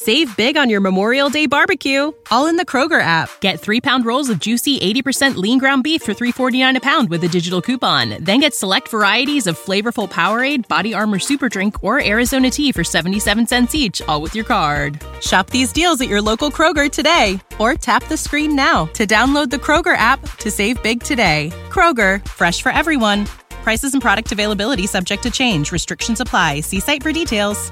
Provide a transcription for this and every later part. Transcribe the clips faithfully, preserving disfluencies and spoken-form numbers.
Save big on your Memorial Day barbecue, all in the Kroger app. Get three-pound rolls of juicy eighty percent lean ground beef for three forty-nine a pound with a digital coupon. Then get select varieties of flavorful Powerade, Body Armor Super Drink, or Arizona tea for seventy-seven cents each, all with your card. Shop these deals at your local Kroger today, or tap the screen now to download the Kroger app to save big today. Kroger, fresh for everyone. Prices and product availability subject to change. Restrictions apply. See site for details.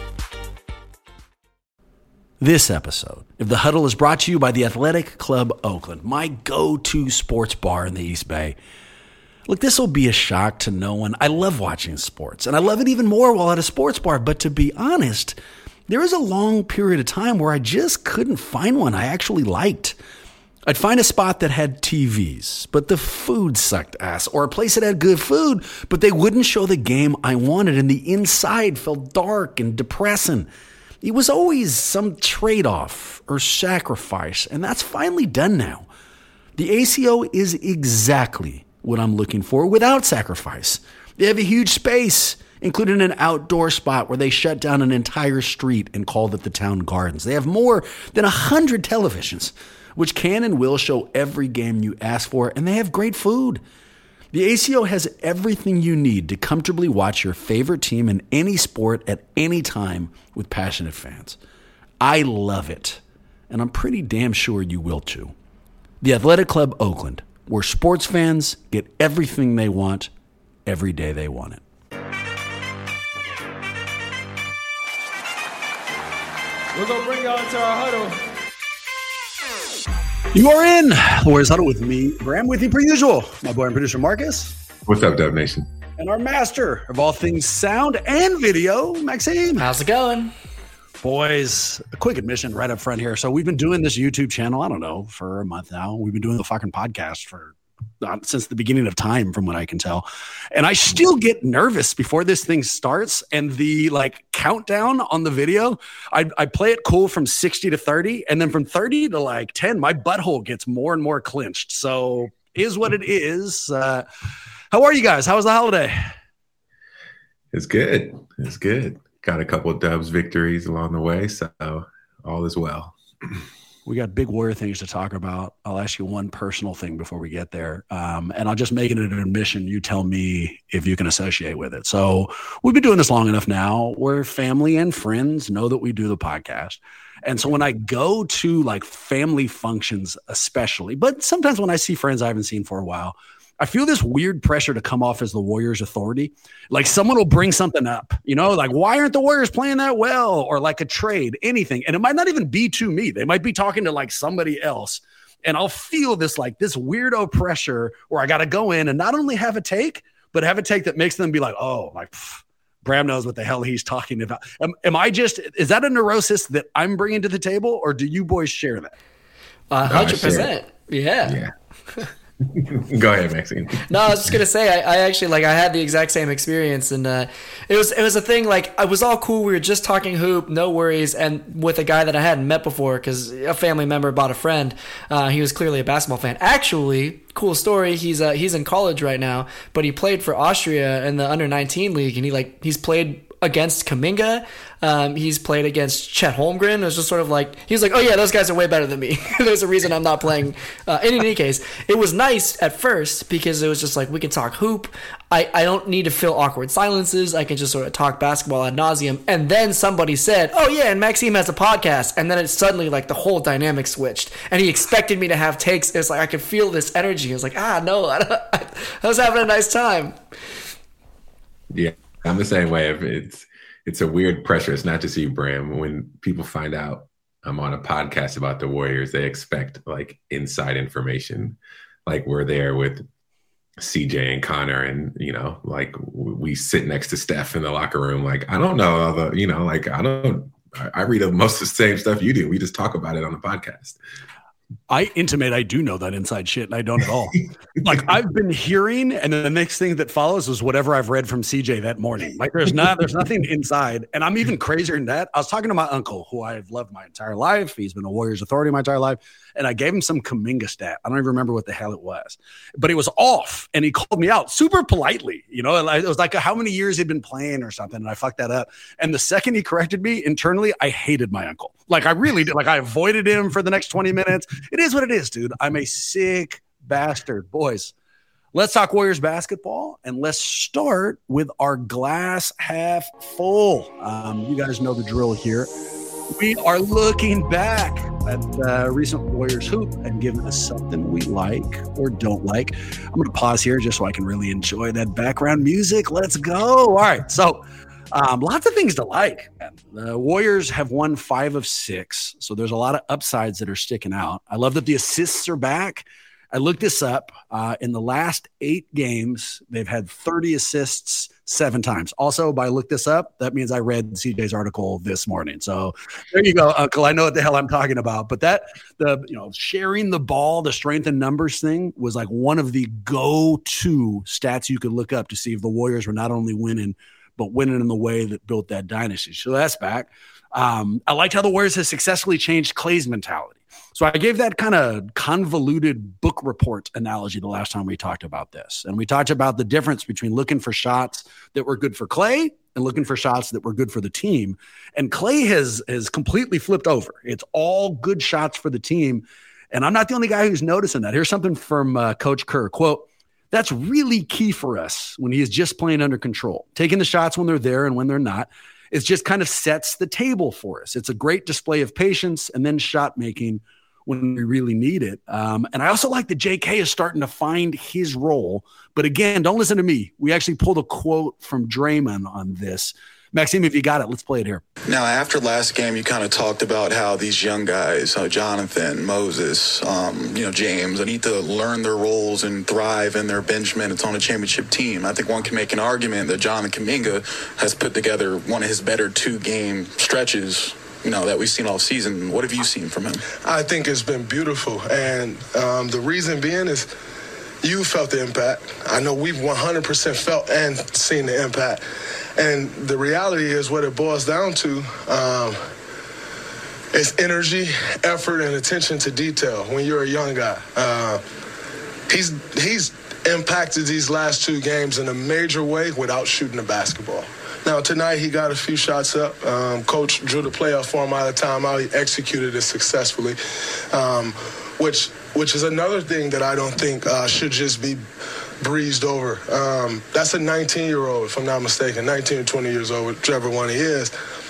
This episode of The Huddle is brought to you by the Athletic Club Oakland, my go-to sports bar in the East Bay. Look, this will be a shock to no one. I love watching sports, and I love it even more while at a sports bar. But to be honest, there was a long period of time where I just couldn't find one I actually liked. I'd find a spot that had T Vs, but the food sucked ass, or a place that had good food, but they wouldn't show the game I wanted, and the inside felt dark and depressing. It was always some trade-off or sacrifice, and that's finally done now. The A C O is exactly what I'm looking for without sacrifice. They have a huge space, including an outdoor spot where they shut down an entire street and called it the Town Gardens. They have more than one hundred televisions, which can and will show every game you ask for, and they have great food. The A C O has everything you need to comfortably watch your favorite team in any sport at any time with passionate fans. I love it, and I'm pretty damn sure you will too. The Athletic Club Oakland, where sports fans get everything they want every day they want it. We're going to bring y'all into our huddle. You are in the Warriors Huddle with me, Graham, with you per usual. My boy and producer Marcus. What's up, Dub Nation? And our master of all things sound and video, Maxime. How's it going? Boys, a quick admission right up front here. So we've been doing this YouTube channel, I don't know, for a month now. We've been doing the fucking podcast for uh, since the beginning of time, from what I can tell. And I still get nervous before this thing starts. And the like countdown on the video, I, I play it cool from sixty to thirty. And then from thirty to like ten, my butthole gets more and more clenched. So is what it is. Uh, how are you guys? How was the holiday? It's good. It's good. Got a couple of Dubs victories along the way. So all is well. We got big Warrior things to talk about. I'll ask you one personal thing before we get there. Um, and I'll just make it an admission. You tell me if you can associate with it. So we've been doing this long enough now where family and friends know that we do the podcast. And so when I go to like family functions, especially, but sometimes when I see friends I haven't seen for a while, I feel this weird pressure to come off as the Warriors authority. Like someone will bring something up, you know, like why aren't the Warriors playing that well? Or like a trade, anything. And it might not even be to me. They might be talking to like somebody else. And I'll feel this like this weirdo pressure where I got to go in and not only have a take, but have a take that makes them be like, oh, like pff, Bram knows what the hell he's talking about. Am, am I just, is that a neurosis that I'm bringing to the table, or do you boys share that? Uh, one hundred percent. Yeah. Yeah. Go ahead, Maxine. No, I was just gonna say I, I actually like I had the exact same experience, and uh, it was it was a thing. Like, I was all cool. We were just talking hoop, no worries, and with a guy that I hadn't met before because a family member bought a friend. Uh, he was clearly a basketball fan. Actually, cool story. He's uh, he's in college right now, but he played for Austria in the under nineteen league, and he like he's played against Kuminga. Um, he's played against Chet Holmgren. It was just sort of like, he was like, oh yeah, those guys are way better than me. There's a reason I'm not playing. Uh, in any case, it was nice at first because it was just like, we can talk hoop. I, I don't need to fill awkward silences. I can just sort of talk basketball ad nauseum. And then somebody said, oh yeah, and Maxime has a podcast. And then it suddenly like the whole dynamic switched. And he expected me to have takes. It's like, I could feel this energy. I was like, ah, no, I, don't, I was having a nice time. Yeah. I'm the same way. If it's it's a weird pressure. It's not just you, Bram. When people find out I'm on a podcast about the Warriors, they expect like inside information. Like we're there with C J and Connor, and you know, like we sit next to Steph in the locker room. Like I don't know, all the you know, like I don't. I read most of the same stuff you do. We just talk about it on the podcast. I intimate I do know that inside shit, and I don't at all. Like I've been hearing, and then the next thing that follows is whatever I've read from C J that morning. Like there's not, there's nothing inside, and I'm even crazier than that. I was talking to my uncle, who I've loved my entire life. He's been a Warriors authority my entire life, and I gave him some Kuminga stat. I don't even remember what the hell it was, but it was off, and he called me out super politely. You know, it was like how many years he'd been playing or something, and I fucked that up. And the second he corrected me internally, I hated my uncle. Like I really did. Like I avoided him for the next twenty minutes. It is what it is, dude. I'm a sick bastard. Boys, let's talk Warriors basketball, and let's start with our glass half full. Um, you guys know the drill here. We are looking back at the recent Warriors hoop and giving us something we like or don't like. I'm going to pause here just so I can really enjoy that background music. Let's go. All right. So um, lots of things to like. The Warriors have won five of six. So there's a lot of upsides that are sticking out. I love that the assists are back. I looked this up. Uh, in the last eight games, they've had thirty assists seven times. Also, by look this up, that means I read C J's article this morning. So there you go, Uncle. I know what the hell I'm talking about. But that, the you know, sharing the ball, the strength in numbers thing was like one of the go-to stats you could look up to see if the Warriors were not only winning, but winning in the way that built that dynasty. So that's back. Um, I liked how the Warriors has successfully changed Klay's mentality. So I gave that kind of convoluted book report analogy the last time we talked about this. And we talked about the difference between looking for shots that were good for Klay and looking for shots that were good for the team. And Klay has, has completely flipped over. It's all good shots for the team. And I'm not the only guy who's noticing that. Here's something from uh, Coach Kerr, quote, "That's really key for us when he is just playing under control. Taking the shots when they're there and when they're not. It just kind of sets the table for us. It's a great display of patience and then shot making when we really need it." Um, and I also like that J K is starting to find his role. But again, don't listen to me. We actually pulled a quote from Draymond on this. Maxime, if you got it, let's play it here. Now, after last game, you kind of talked about how these young guys, uh, Jonathan, Moses, um, you know, James, they need to learn their roles and thrive in their bench minutes on a championship team. I think one can make an argument that Jonathan Kuminga has put together one of his better two-game stretches, you know, that we've seen all season. What have you seen from him? I think it's been beautiful. And um, the reason being is you felt the impact. I know we've one hundred percent felt and seen the impact. And the reality is what it boils down to um, is energy, effort, and attention to detail when you're a young guy. Uh, he's he's impacted these last two games in a major way without shooting the basketball. Now, tonight he got a few shots up. Um, Coach drew the playoff for him out of timeout. He executed it successfully, um, which which is another thing that I don't think uh, should just be breezed over. Um, that's a nineteen-year-old, if I'm not mistaken, nineteen or twenty years old, whichever one he is.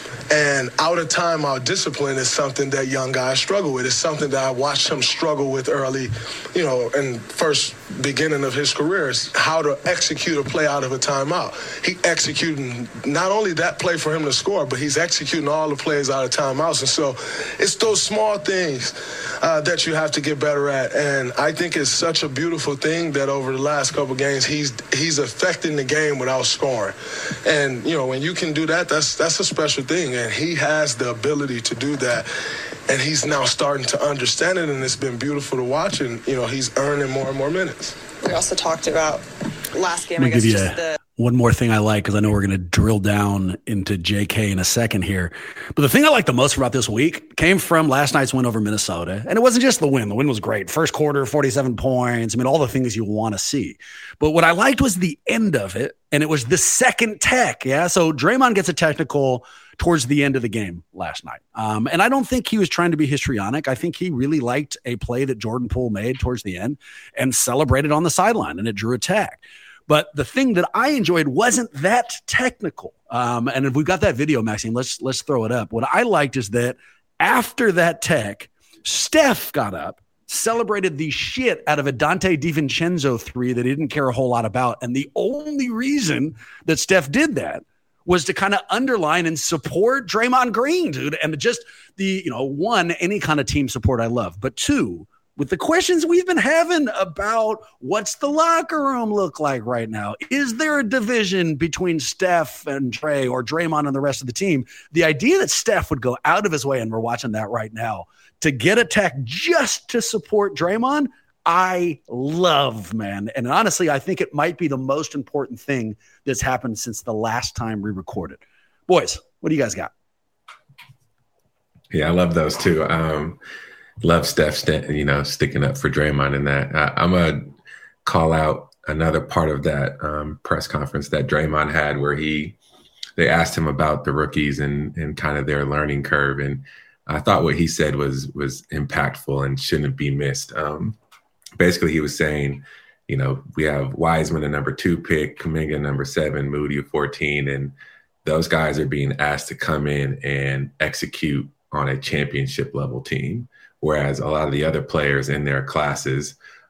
And out of timeout discipline is something that young guys struggle with. It's something that I watched him struggle with early, you know, in first beginning of his career, is how to execute a play out of a timeout. He executing not only that play for him to score, but he's executing all the plays out of timeouts. And so it's those small things uh, that you have to get better at. And I think it's such a beautiful thing that over the last couple games, he's he's affecting the game without scoring. And, you know, when you can do that, that's that's a special thing. And he has the ability to do that. And he's now starting to understand it, and it's been beautiful to watch. And, you know, he's earning more and more minutes. We also talked about last game, Let me I guess, give you just a, the... one more thing I like, because I know we're going to drill down into J K in a second here. But the thing I like the most about this week came from last night's win over Minnesota. And it wasn't just the win. The win was great. First quarter, forty-seven points. I mean, all the things you want to see. But what I liked was the end of it, and it was the second tech. Yeah, so Draymond gets a technical towards the end of the game last night. Um, and I don't think he was trying to be histrionic. I think he really liked a play that Jordan Poole made towards the end and celebrated on the sideline, and it drew a tag. But the thing that I enjoyed wasn't that technical. Um, and if we've got that video, Maxime, let's let's throw it up. What I liked is that after that tech, Steph got up, celebrated the shit out of a Dante DiVincenzo three that he didn't care a whole lot about. And the only reason that Steph did that was to kind of underline and support Draymond Green, dude. And just the, you know, one, any kind of team support I love. But two, with the questions we've been having about what's the locker room look like right now, is there a division between Steph and Dre or Draymond and the rest of the team? The idea that Steph would go out of his way, and we're watching that right now, to get a tech just to support Draymond, I love, man. And honestly, I think it might be the most important thing that's happened since the last time we recorded. Boys, what do you guys got? Yeah, I love those too. Um, love Steph, st- you know, sticking up for Draymond in that. I- I'm going to call out another part of that um, press conference that Draymond had where he, they asked him about the rookies and, and kind of their learning curve. And I thought what he said was was impactful and shouldn't be missed. Um, basically, he was saying, you know, we have Wiseman, a number two pick, Kuminga, number seven, Moody, fourteen, and those guys are being asked to come in and execute on a championship level team, whereas a lot of the other players in their classes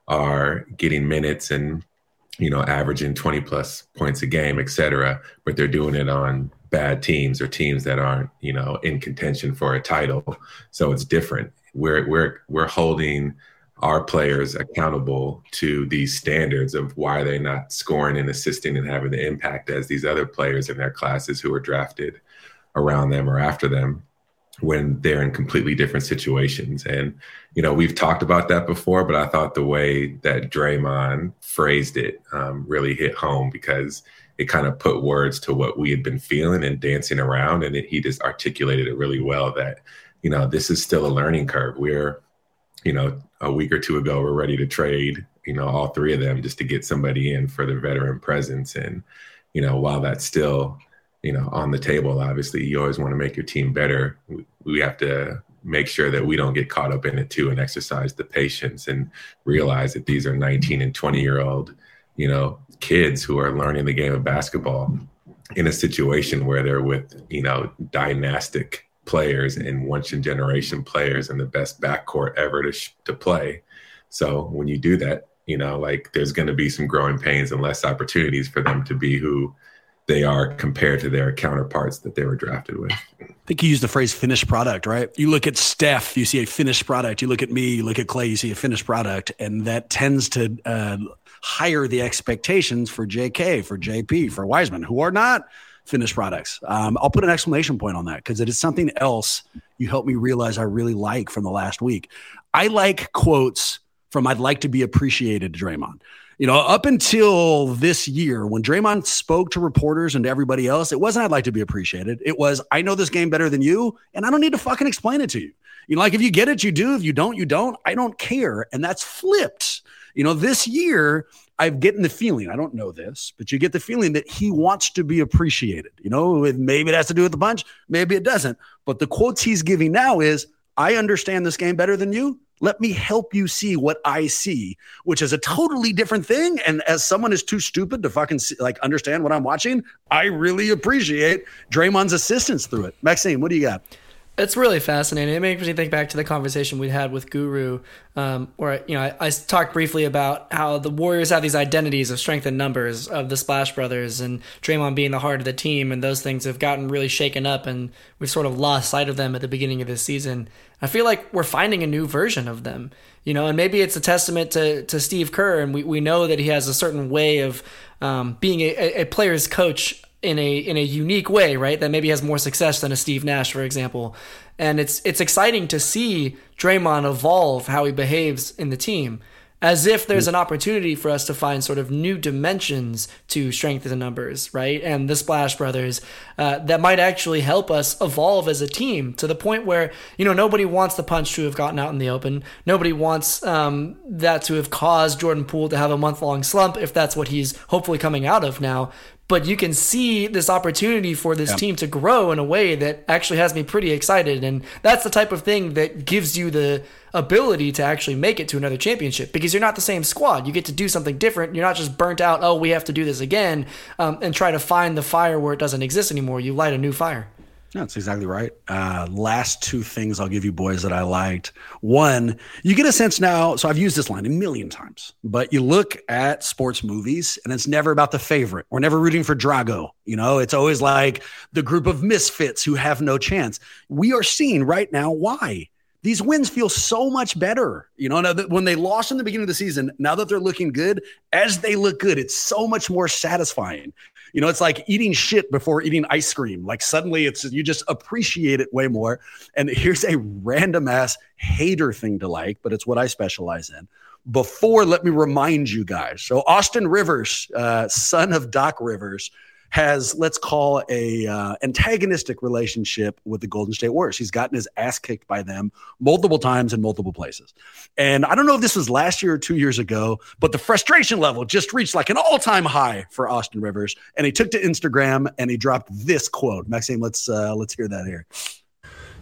are getting minutes and, you know, averaging twenty plus points a game, et cetera, but they're doing it on bad teams or teams that aren't, you know, in contention for a title. So it's different. We're, we're, we're holding our players accountable to these standards of why they're not scoring and assisting and having the impact as these other players in their classes who are drafted around them or after them when they're in completely different situations. And, you know, we've talked about that before, but I thought the way that Draymond phrased it um, really hit home, because it kind of put words to what we had been feeling and dancing around. And it, he just articulated it really well that, you know, this is still a learning curve. We're, you know, a week or two ago, we're ready to trade, you know, all three of them just to get somebody in for their veteran presence. And, you know, while that's still, you know, on the table, obviously you always want to make your team better. We, we have to make sure that we don't get caught up in it too, and exercise the patience and realize that these are nineteen and twenty year old, you know, kids who are learning the game of basketball in a situation where they're with, you know, dynastic players and once in generation players and the best backcourt ever to sh- to play. So when you do that, you know, like there's going to be some growing pains and less opportunities for them to be who they are compared to their counterparts that they were drafted with. I think you used the phrase finished product, right? You look at Steph, you see a finished product. You look at me, you look at Clay, you see a finished product. And that tends to uh, higher the expectations for J K, for J P, for Wiseman, who are not finished products. Um, I'll put an exclamation point on that because it is something else you helped me realize I really like from the last week. I like quotes from I'd like to be appreciated to Draymond. You know, up until this year, when Draymond spoke to reporters and to everybody else, it wasn't I'd like to be appreciated. It was I know this game better than you, and I don't need to fucking explain it to you. You know, like if you get it, you do. If you don't, you don't. I don't care. And that's flipped. You know, this year, I've getting the feeling, I don't know this, but you get the feeling that he wants to be appreciated. You know, maybe it has to do with the punch. Maybe it doesn't. But the quotes he's giving now is, I understand this game better than you. Let me help you see what I see, which is a totally different thing. And as someone is too stupid to fucking see, like understand what I'm watching, I really appreciate Draymond's assistance through it. Maxime, what do you got? It's really fascinating. It makes me think back to the conversation we had with Guru, um, where you know I, I talked briefly about how the Warriors have these identities of strength in numbers of the Splash Brothers and Draymond being the heart of the team, and those things have gotten really shaken up, and we've sort of lost sight of them at the beginning of this season. I feel like we're finding a new version of them, you know, and maybe it's a testament to to Steve Kerr, and we, we know that he has a certain way of um, being a, a player's coach in a in a unique way, right? That maybe has more success than a Steve Nash, for example. And it's it's exciting to see Draymond evolve how he behaves in the team, as if there's an opportunity for us to find sort of new dimensions to strength in numbers, right? And the Splash Brothers uh, that might actually help us evolve as a team to the point where, you know, nobody wants the punch to have gotten out in the open. Nobody wants um, that to have caused Jordan Poole to have a month-long slump, if that's what he's hopefully coming out of now. But you can see this opportunity for this yeah. team to grow in a way that actually has me pretty excited. And that's the type of thing that gives you the ability to actually make it to another championship, because you're not the same squad. You get to do something different. You're not just burnt out, oh, we have to do this again, um, and try to find the fire where it doesn't exist anymore. You light a new fire. No, that's exactly right. Uh, last two things I'll give you boys that I liked. One, you get a sense now, so I've used this line a million times, but you look at sports movies and it's never about the favorite. We're never rooting for Drago. You know, it's always like the group of misfits who have no chance. We are seeing right now why. These wins feel so much better. You know, now that when they lost in the beginning of the season, now that they're looking good, as they look good, it's so much more satisfying. You know, it's like eating shit before eating ice cream. Like suddenly it's, you just appreciate it way more. And here's a random ass hater thing to like, but it's what I specialize in. Before, let me remind you guys. So Austin Rivers, uh, son of Doc Rivers, has, let's call a uh, antagonistic relationship with the Golden State Warriors. He's gotten his ass kicked by them multiple times in multiple places. And I don't know if this was last year or two years ago, but the frustration level just reached like an all-time high for Austin Rivers. And he took to Instagram and he dropped this quote. Maxime, let's uh, let's hear that here.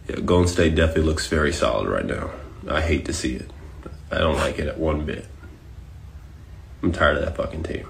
Yeah, Golden State definitely looks very solid right now. I hate to see it. I don't like it at one bit. I'm tired of that fucking team.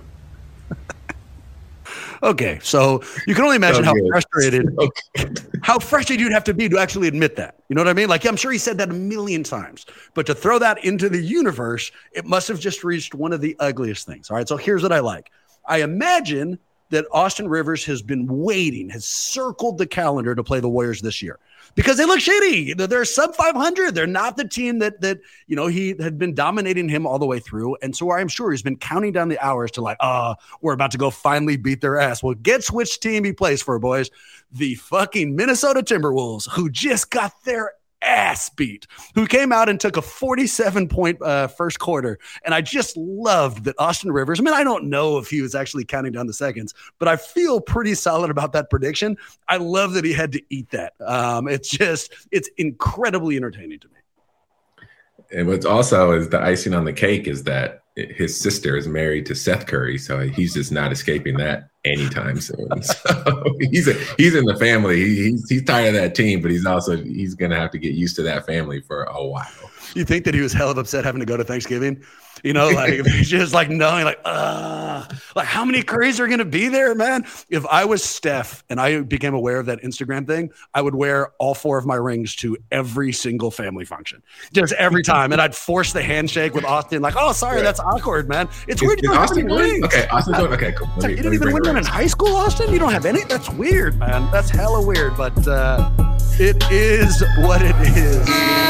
Okay, so you can only imagine So how good. frustrated, So good. how frustrated you'd have to be to actually admit that. You know what I mean? Like, I'm sure he said that a million times, but to throw that into the universe, it must have just reached one of the ugliest things. All right, so here's what I like. I imagine that Austin Rivers has been waiting, has circled the calendar to play the Warriors this year because they look shitty. They're- They're sub five hundred. They're not the team that, that, you know, he had been dominating him all the way through. And so I'm sure he's been counting down the hours to like, oh, we're about to go finally beat their ass. Well, guess which team he plays for, boys? The fucking Minnesota Timberwolves, who just got their ass beat, who came out and took a forty-seven point uh, first quarter. And I just loved that Austin Rivers, I mean, I don't know if he was actually counting down the seconds, but I feel pretty solid about that prediction. I love that he had to eat that. Um, it's just, it's incredibly entertaining to me. And what's also is the icing on the cake is that his sister is married to Seth Curry, so he's just not escaping that anytime soon. So he's a, he's in the family. He, he's he's tired of that team, but he's also he's gonna have to get used to that family for a while. You think that he was hell of upset having to go to Thanksgiving? You know, like just like knowing, like, uh, like how many Currys are going to be there, man? If I was Steph and I became aware of that Instagram thing, I would wear all four of my rings to every single family function, just every time, and I'd force the handshake with Austin. Like, oh, sorry, that's awkward, man. It's Is- weird. You is don't have Austin any going? rings. Okay, Austin's going. Okay, cool. It's Let like, me- you let didn't me even bring win the one in rings. high school, Austin. You don't have any. That's weird, man. That's hella weird, but uh, it is what it is.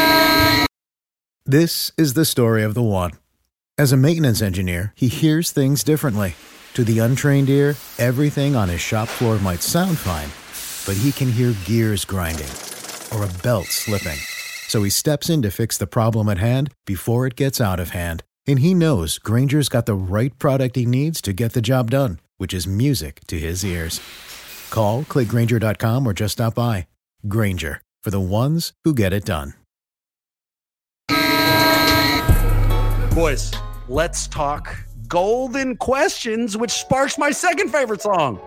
This is the story of the one. As a maintenance engineer, he hears things differently. To the untrained ear, everything on his shop floor might sound fine, but he can hear gears grinding or a belt slipping. So he steps in to fix the problem at hand before it gets out of hand. And he knows Grainger's got the right product he needs to get the job done, which is music to his ears. Call, click Grainger dot com, or just stop by. Grainger, for the ones who get it done. Boys, let's talk Golden Questions, which sparks my second favorite song.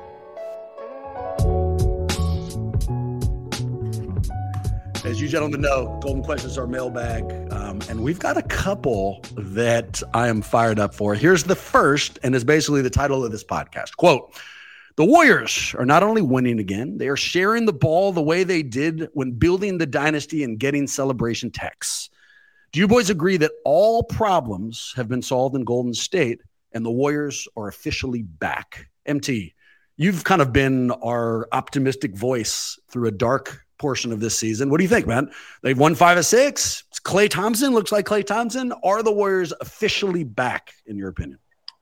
As you gentlemen know, Golden Questions are mailbag, um, and we've got a couple that I am fired up for. Here's the first, and is basically the title of this podcast. Quote, the Warriors are not only winning again, they are sharing the ball the way they did when building the dynasty and getting celebration texts. Do you boys agree that all problems have been solved in Golden State and the Warriors are officially back? M T, you've kind of been our optimistic voice through a dark portion of this season. What do you think, man? They've won five of six. It's Klay Thompson. Looks like Klay Thompson. Are the Warriors officially back, in your opinion?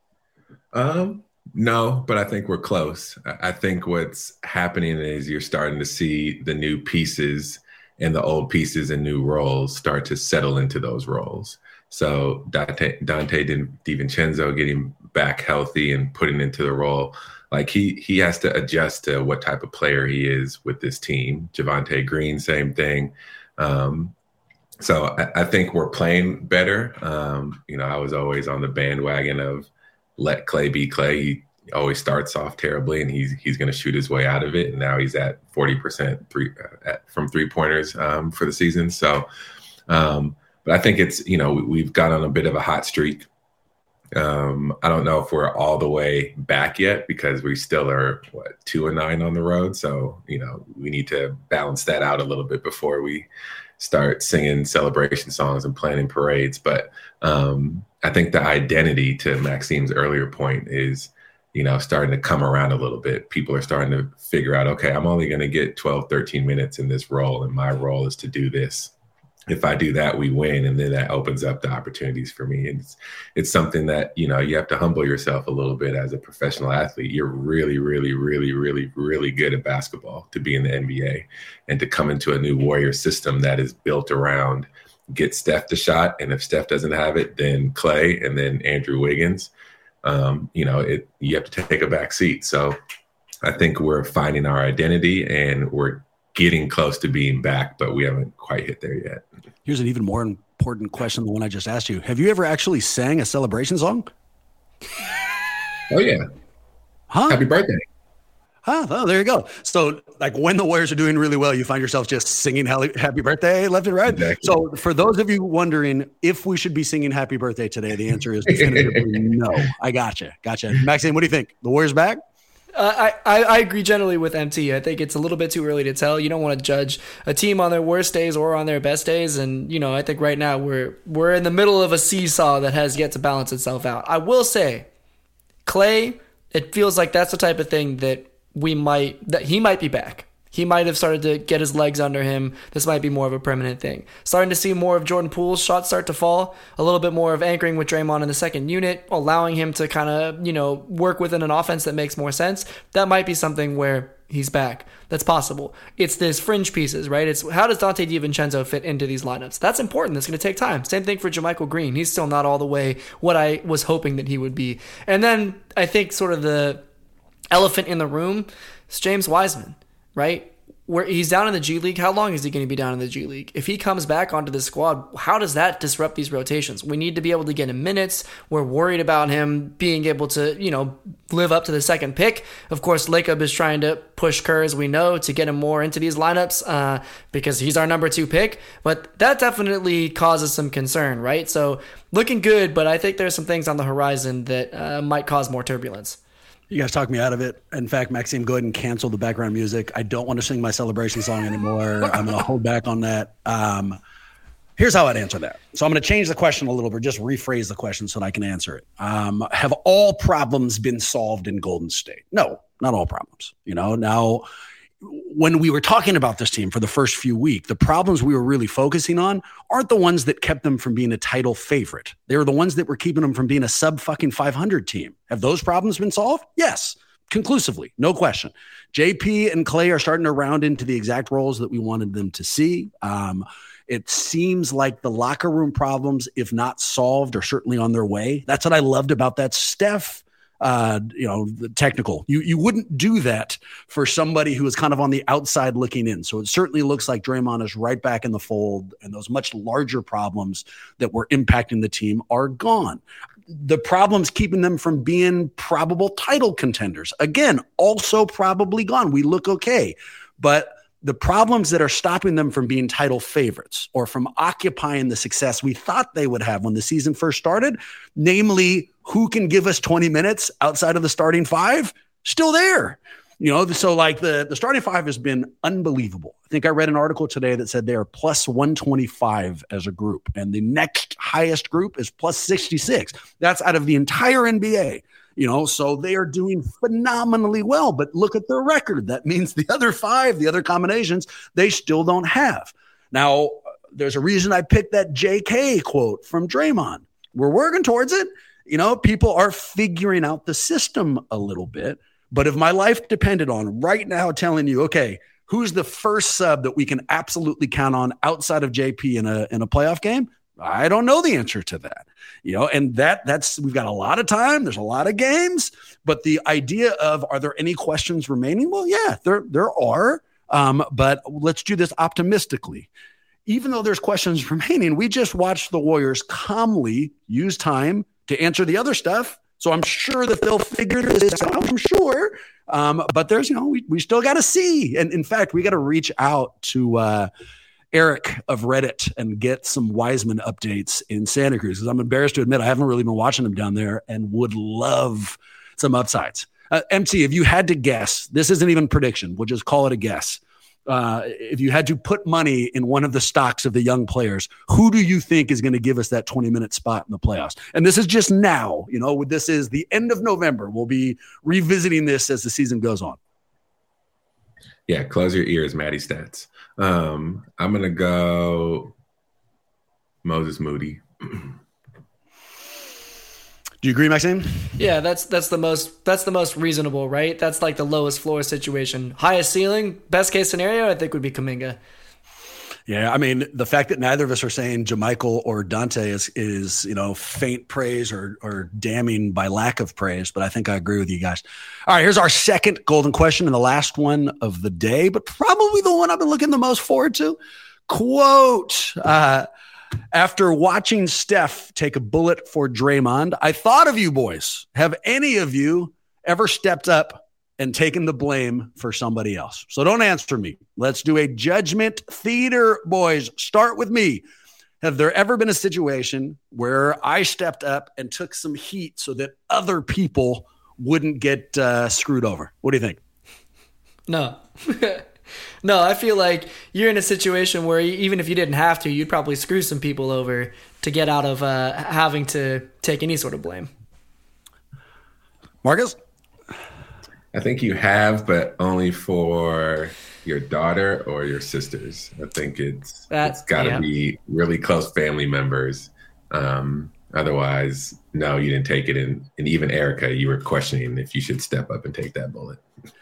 Um, no, but I think we're close. I I think what's happening is you're starting to see the new pieces and the old pieces and new roles start to settle into those roles. So Dante, Dante DiVincenzo getting back healthy and putting into the role, like he he has to adjust to what type of player he is with this team. Javonte Green, same thing. Um, so I, I think we're playing better. Um, you know, I was always on the bandwagon of let Klay be Klay. He always starts off terribly, and he's he's going to shoot his way out of it. And now he's at forty percent three uh, at, from three pointers um, for the season. So, um, but I think it's, you know, we, we've got on a bit of a hot streak. Um, I don't know if we're all the way back yet because we still are what two and nine on the road. So, you know, we need to balance that out a little bit before we start singing celebration songs and planning parades. But um, I think the identity, to Maxime's earlier point, is, you know, starting to come around a little bit. People are starting to figure out, okay, I'm only going to get twelve, thirteen minutes in this role, and my role is to do this. If I do that, we win. And then that opens up the opportunities for me. And it's, it's something that, you know, you have to humble yourself a little bit as a professional athlete. You're really, really, really, really, really good at basketball to be in the N B A, and to come into a new Warrior system that is built around get Steph the shot. And if Steph doesn't have it, then Klay, and then Andrew Wiggins. Um, you know, it, you have to take a back seat. So I think we're finding our identity, and we're getting close to being back, but we haven't quite hit there yet. Here's an even more important question than the one I just asked you. Have you ever actually sang a celebration song? Oh, yeah. Huh? Happy birthday. Huh, oh, there you go. So, like when the Warriors are doing really well, you find yourself just singing happy birthday left and right. Exactly. So, for those of you wondering if we should be singing happy birthday today, the answer is definitively no. I gotcha. Gotcha. Maxine, what do you think? The Warriors back? Uh, I, I agree generally with M T. I think it's a little bit too early to tell. You don't want to judge a team on their worst days or on their best days. And, you know, I think right now we're we're in the middle of a seesaw that has yet to balance itself out. I will say, Klay, it feels like that's the type of thing that we might, that he might be back. He might have started to get his legs under him. This might be more of a permanent thing. Starting to see more of Jordan Poole's shots start to fall. A little bit more of anchoring with Draymond in the second unit, allowing him to kind of, you know, work within an offense that makes more sense. That might be something where he's back. That's possible. It's this fringe pieces, right? It's how does Dante DiVincenzo fit into these lineups? That's important. That's going to take time. Same thing for JaMychal Green. He's still not all the way what I was hoping that he would be. And then I think sort of the elephant in the room is James Wiseman, right? Where he's down in the G League. How long is he going to be down in the G League? If he comes back onto the squad, how does that disrupt these rotations? We need to be able to get him minutes. We're worried about him being able to, you know, live up to the second pick. Of course, Lacob is trying to push Kerr, as we know, to get him more into these lineups uh, because he's our number two pick. But that definitely causes some concern, right? So looking good, but I think there's some things on the horizon that uh, might cause more turbulence. You guys talk me out of it. In fact, Maxime, go ahead and cancel the background music. I don't want to sing my celebration song anymore. I'm going to hold back on that. Um, here's how I'd answer that. So I'm going to change the question a little bit, just rephrase the question so that I can answer it. Um, have all problems been solved in Golden State? No, not all problems. You know, now when we were talking about this team for the first few weeks, the problems we were really focusing on aren't the ones that kept them from being a title favorite. They were the ones that were keeping them from being a sub fucking five hundred team. Have those problems been solved? Yes, conclusively, no question. J P and Klay are starting to round into the exact roles that we wanted them to see. Um, it seems like the locker room problems, if not solved, are certainly on their way. That's what I loved about that Steph Uh, you know, the technical. You you wouldn't do that for somebody who is kind of on the outside looking in. So it certainly looks like Draymond is right back in the fold, and those much larger problems that were impacting the team are gone. The problems keeping them from being probable title contenders, again, also probably gone. We look okay, but the problems that are stopping them from being title favorites or from occupying the success we thought they would have when the season first started, namely who can give us twenty minutes outside of the starting five, still there. You know, so like the, the starting five has been unbelievable. I think I read an article today that said they are plus one twenty-five as a group, and the next highest group is plus sixty-six. That's out of the entire N B A. You know, so they are doing phenomenally well, but look at their record. That means the other five, the other combinations, they still don't have. Now, there's a reason I picked that J K quote from Draymond. We're working towards it. You know, people are figuring out the system a little bit. But if my life depended on right now telling you, okay, who's the first sub that we can absolutely count on outside of J P in a in a playoff game? I don't know the answer to that. You know, and that that's we've got a lot of time. There's a lot of games, but the idea of are there any questions remaining? Well, yeah, there there are. Um, but let's do this optimistically. Even though there's questions remaining, we just watched the Warriors calmly use time to answer the other stuff. So I'm sure that they'll figure this out. I'm sure. Um, but there's, you know, we, we still got to see. And in fact, we got to reach out to uh, Eric of Reddit and get some Wiseman updates in Santa Cruz. Because I'm embarrassed to admit I haven't really been watching them down there and would love some upsides. Uh, M T, if you had to guess, this isn't even prediction. We'll just call it a guess. Uh, if you had to put money in one of the stocks of the young players, who do you think is going to give us that twenty minute spot in the playoffs? And this is just now, you know, this is the end of November. We'll be revisiting this as the season goes on. Yeah. Close your ears, Maddie Stats. Um, I'm going to go Moses Moody. Do you agree, Maxime? Yeah, that's that's the most that's the most reasonable, right? That's like the lowest floor situation. Highest ceiling, best case scenario, I think would be Kuminga. Yeah, I mean, the fact that neither of us are saying JaMychal or Dante is is you know faint praise or or damning by lack of praise, but I think I agree with you guys. All right, here's our second golden question and the last one of the day, but probably the one I've been looking the most forward to. Quote. Uh, After watching Steph take a bullet for Draymond, I thought of you boys. Have any of you ever stepped up and taken the blame for somebody else. So don't answer me. Let's do a judgment theater, boys. Start with me. Have there ever been a situation where I stepped up and took some heat so that other people wouldn't get uh, screwed over? What do you think? No. No, I feel like you're in a situation where even if you didn't have to, you'd probably screw some people over to get out of uh, having to take any sort of blame. Marcus? I think you have, but only for your daughter or your sisters. I think it's that, it's got to yeah. be really close family members. Um, otherwise, no, you didn't take it. And, and even Erica, you were questioning if you should step up and take that bullet.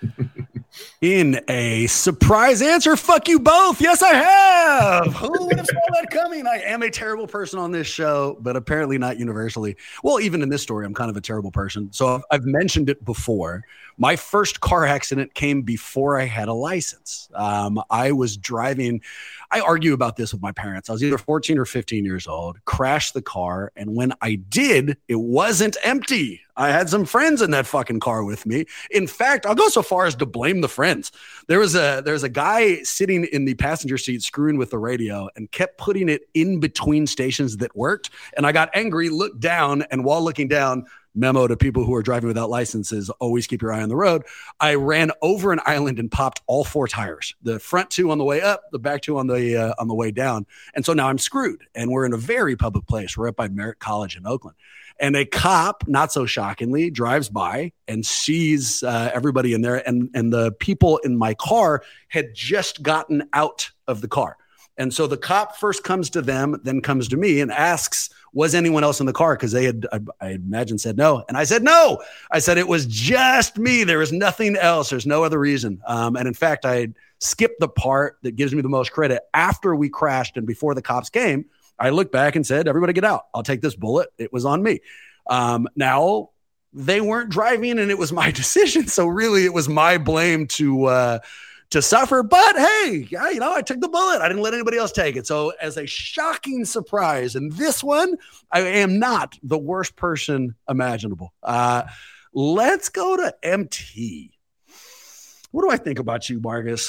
In a surprise answer, fuck you both. Yes, I have. Who would have saw that coming? I am a terrible person on this show, but apparently not universally. Well, even in this story, I'm kind of a terrible person. So I've mentioned it before. My first car accident came before I had a license. Um, I was driving. I argue about this with my parents. I was either fourteen or fifteen years old, crashed the car. And when I did, it wasn't empty. I had some friends in that fucking car with me. In fact, I'll go so far as to blame the friends. There was a there was a guy sitting in the passenger seat screwing with the radio and kept putting it in between stations that worked. And I got angry, looked down, and while looking down, memo to people who are driving without licenses, always keep your eye on the road. I ran over an island and popped all four tires, the front two on the way up, the back two on the uh, on the way down. And so now I'm screwed. And we're in a very public place. We're up by Merritt College in Oakland. And a cop, not so shockingly, drives by and sees uh, everybody in there. And, and the people in my car had just gotten out of the car. And so the cop first comes to them, then comes to me and asks, was anyone else in the car? Because they had, I, I imagine, said no. And I said, no. I said, it was just me. There was nothing else. There's no other reason. Um, and in fact, I skipped the part that gives me the most credit. After we crashed and before the cops came, I looked back and said, everybody get out. I'll take this bullet. It was on me. Um, now, they weren't driving and it was my decision. So really, it was my blame to uh, to suffer. But hey, yeah, you know, I took the bullet. I didn't let anybody else take it. So as a shocking surprise, in this one, I am not the worst person imaginable. Uh, let's go to M T. What do I think about you, Marcus?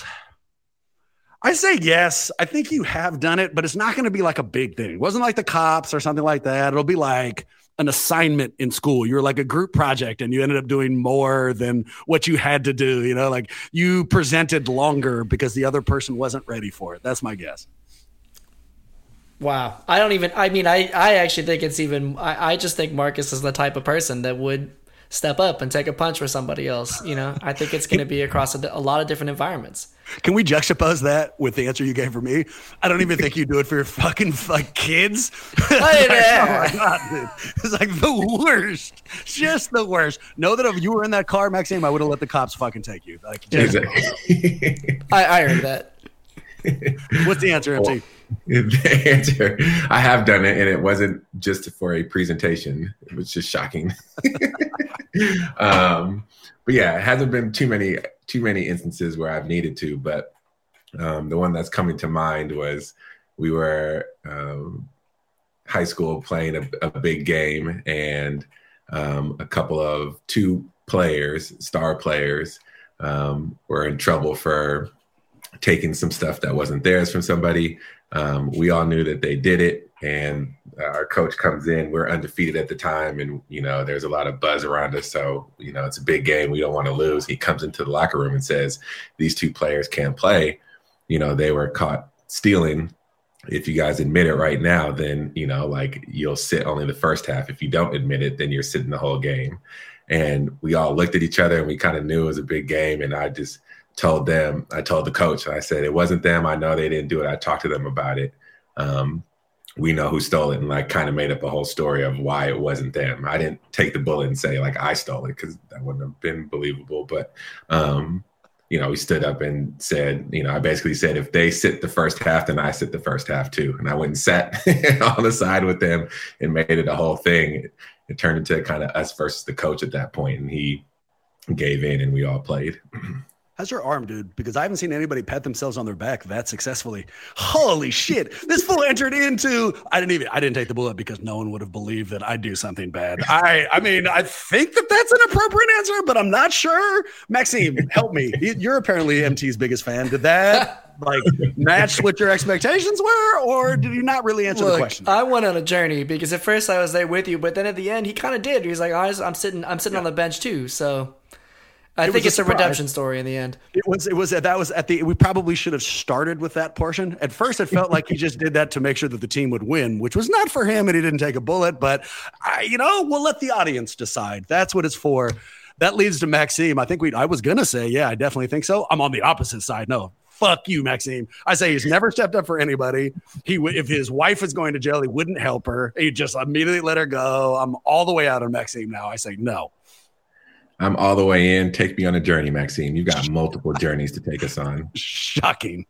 I say yes. I think you have done it, but it's not going to be like a big thing. It wasn't like the cops or something like that. It'll be like an assignment in school. You were like a group project and you ended up doing more than what you had to do. You know, like you presented longer because the other person wasn't ready for it. That's my guess. Wow. I don't even, I mean, I, I actually think it's even, I, I just think Marcus is the type of person that would step up and take a punch for somebody else. You know, I think it's going to be across a, a lot of different environments. Can we juxtapose that with the answer you gave for me? I don't even think you do it for your fucking like kids. Hey, like, oh my God, dude. It's like the worst. Just the worst. Know that if you were in that car, Maxime, I would have let the cops fucking take you. Like, just, I, I heard that. What's the answer, M T? The answer, I have done it, and it wasn't just for a presentation. It was just shocking. um, but yeah, it hasn't been too many too many instances where I've needed to. But um, the one that's coming to mind was we were um, high school playing a, a big game, and um, a couple of two players, star players, um, were in trouble for taking some stuff that wasn't theirs from somebody. Um, we all knew that they did it, and our coach comes in. We're undefeated at the time, and you know there's a lot of buzz around us. So you know it's a big game. We don't want to lose. He comes into the locker room and says, "These two players can't play. You know they were caught stealing. If you guys admit it right now, then you know like you'll sit only the first half. If you don't admit it, then you're sitting the whole game." And we all looked at each other, and we kind of knew it was a big game. And I just told them, I told the coach, and I said, it wasn't them. I know they didn't do it. I talked to them about it. Um, we know who stole it, and like kind of made up a whole story of why it wasn't them. I didn't take the bullet and say like I stole it because that wouldn't have been believable. But, um, you know, we stood up and said, you know, I basically said, if they sit the first half, then I sit the first half too. And I went and sat on the side with them and made it a whole thing. It, it turned into kind of us versus the coach at that point, and he gave in and we all played. How's your arm, dude? Because I haven't seen anybody pat themselves on their back that successfully. Holy shit. This fool entered into, I didn't even, I didn't take the bullet because no one would have believed that I'd do something bad. I, I mean, I think that that's an appropriate answer, but I'm not sure. Maxime, help me. You're apparently M T's biggest fan. Did that like match what your expectations were, or did you not really answer Look, the question? I went on a journey because at first I was there with you, but then at the end he kind of did. He was like, oh, I'm sitting, I'm sitting yeah. on the bench too. So I it think it's a, a redemption story in the end. It was, it was, that was at the, we probably should have started with that portion. At first it felt like he just did that to make sure that the team would win, which was not for him and he didn't take a bullet, but I, you know, we'll let the audience decide. That's what it's for. That leads to Maxime. I think we, I was going to say, yeah, I definitely think so. I'm on the opposite side. No, fuck you, Maxime. I say he's never stepped up for anybody. He, if his wife is going to jail, he wouldn't help her. He just immediately let her go. I'm all the way out on Maxime now. I say no. I'm all the way in. Take me on a journey, Maxime. You got multiple journeys to take us on. Shocking.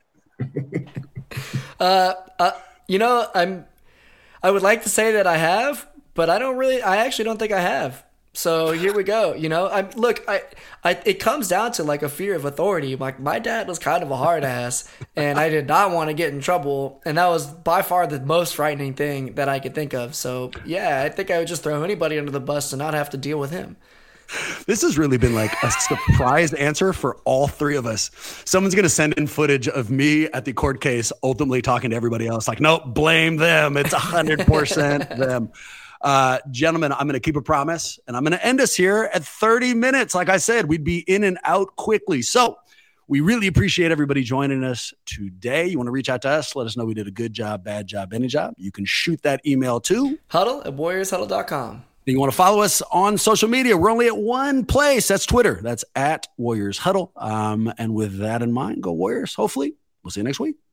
uh, uh, you know, I'm. I would like to say that I have, but I don't really. I actually don't think I have. So here we go. You know, I'm look. I, I. It comes down to like a fear of authority. Like my dad was kind of a hard ass, and I did not want to get in trouble, and that was by far the most frightening thing that I could think of. So yeah, I think I would just throw anybody under the bus to not have to deal with him. This has really been like a surprise answer for all three of us. Someone's going to send in footage of me at the court case, ultimately talking to everybody else like, nope, blame them. It's one hundred percent them. Uh, gentlemen, I'm going to keep a promise, and I'm going to end us here at thirty minutes. Like I said, we'd be in and out quickly. So we really appreciate everybody joining us today. You want to reach out to us, let us know we did a good job, bad job, any job. You can shoot that email to huddle at warriors huddle dot com. You want to follow us on social media. We're only at one place. That's Twitter. That's at Warriors Huddle. Um, and with that in mind, go Warriors. Hopefully, we'll see you next week.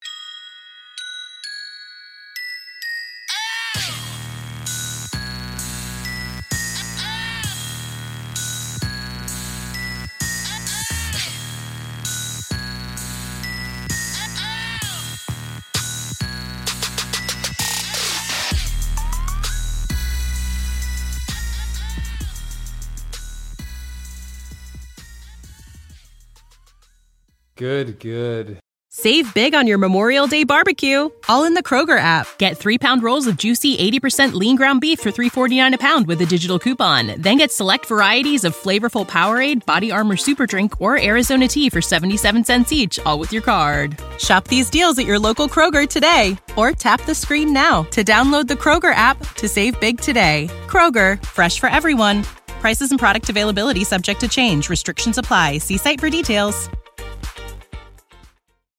Good, good. Save big on your Memorial Day barbecue, all in the Kroger app. Get three-pound rolls of juicy eighty percent lean ground beef for three forty-nine a pound with a digital coupon. Then get select varieties of flavorful Powerade, Body Armor Super Drink, or Arizona tea for seventy-seven cents each, all with your card. Shop these deals at your local Kroger today, or tap the screen now to download the Kroger app to save big today. Kroger, fresh for everyone. Prices and product availability subject to change. Restrictions apply. See site for details.